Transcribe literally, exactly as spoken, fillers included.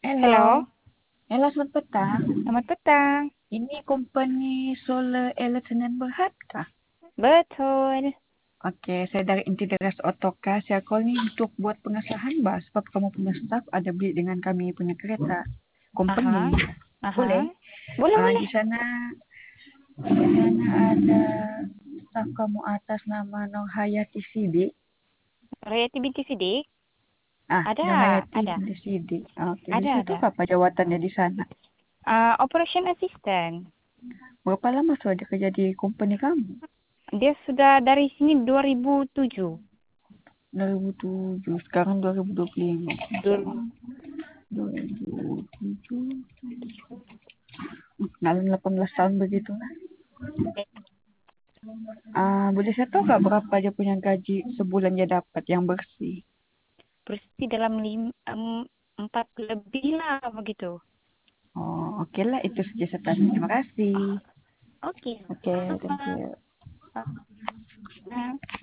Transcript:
Halo, Halo, halo selamat petang. selamat petang. Ini company Solar Electronic Berhad kah? Betul. Okey, saya dari Integras Otoka. Saya call ni untuk buat pengesahan bah sebab kamu punya staff ada beli dengan kami punya kereta company. Aha, Boleh? aha. Boleh, Ah, boleh. di sana di sana ada staff kamu atas nama Nur Hayati Sidik. Royati binti Sidik? Ah, Ada, Nur Hayati ada. binti Sidik. Okey, Ada, di situ ada. apa jawatannya di sana? Uh, operation assistant. Berapa lama sudah dia kerja di company kamu? Dia sudah dari sini dua ribu tujuh. dua ribu tujuh, sekarang dua ribu dua puluh lima. Dulu. dua ribu tujuh, dalam delapan belas tahun begitu. Ah, boleh saya tahu nggak berapa dia punya gaji sebulan dia dapat yang bersih? Bersih dalam lim, um, empat lebih lah begitu. Oh, oke lah itu saja saya tanya. Terima kasih. Oke. Oke, thank Sama. you. Sama.